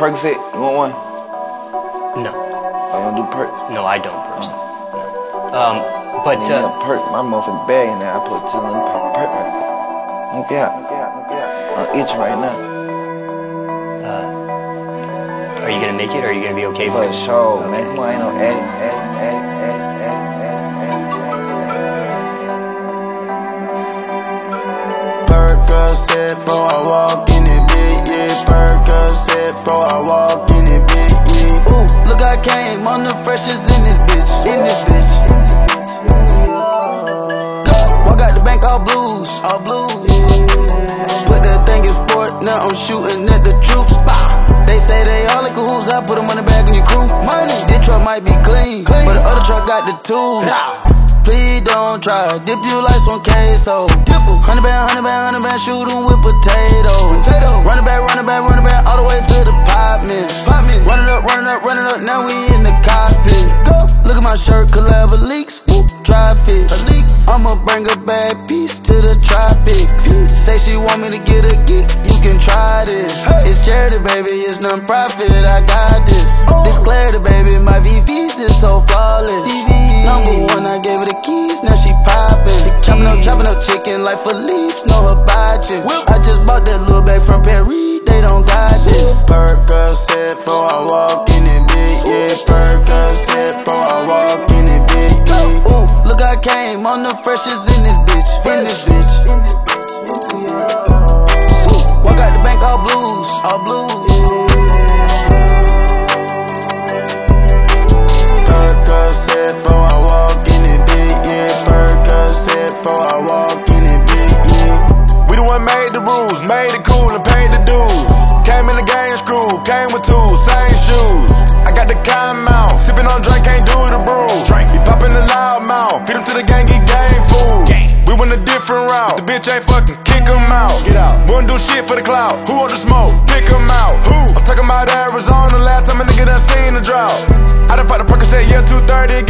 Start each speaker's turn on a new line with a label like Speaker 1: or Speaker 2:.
Speaker 1: Percocet? You want one?
Speaker 2: No.
Speaker 1: Oh, you don't do perk?
Speaker 2: No, I don't personally. No. But
Speaker 1: perk, my motherfucking bag in there. I put 2 little pop perk. Look out. I'm itching right now.
Speaker 2: Are you gonna make it, or are you gonna be okay for it?
Speaker 1: For sure, man. Come on, ain't no addict.
Speaker 3: Percocet before I walk in it, big, yeah. Percocet before I walk in it, big, yeah. Ooh, look, I came on the freshest in this bitch, Walk out the bank all blues, Put that thing in sport, now I'm shooting at the troops. They say they all in cahoots, I put them on the bag in your crew. Money, this truck might be clean, but the other truck got the tools. Please don't try, dip you like some queso. 100 band, shoot 'em with potatoes. Run it back, all the way to the pop man. Run it up, now we in the cockpit. Look at my shirt, collab leaks, dry fit. I'ma bring a bad piece to the tropics. Say she want me to get a geek, you can try this. It's charity, baby, it's non-profit, I got this. This clarity, baby, my VVs is so flawless. #1, I gave her the keys, now she poppin'. Chopping up chicken like Philippe's, no hibachi. I just bought that little bag from Paris, they don't got this. Percocet before I walk in it, big, yeah. Percocet before I walk in it, big, yeah. Ooh, look, I came on the freshest in this bitch, Walk out the bank all blues, Percocet before I walk in it, big, yeah. Percocet before I walk in it, big, yeah.
Speaker 4: We the one made the rules, made it cool and paid the dues. Came in the game screwed, came with tools, same shoes. I got the kind mouth, sipping on drink, can't do the brew. He popping the loud mouth, feed him to the gang, get game food. We went a different route, the bitch ain't fucking, kick him out. Get out. Wouldn't do shit for the clout, who want the smoke? Pick him out. Who? I'm talking about Arizona, last time a nigga done seen the drought. I done popped the Percocet, yeah, 230.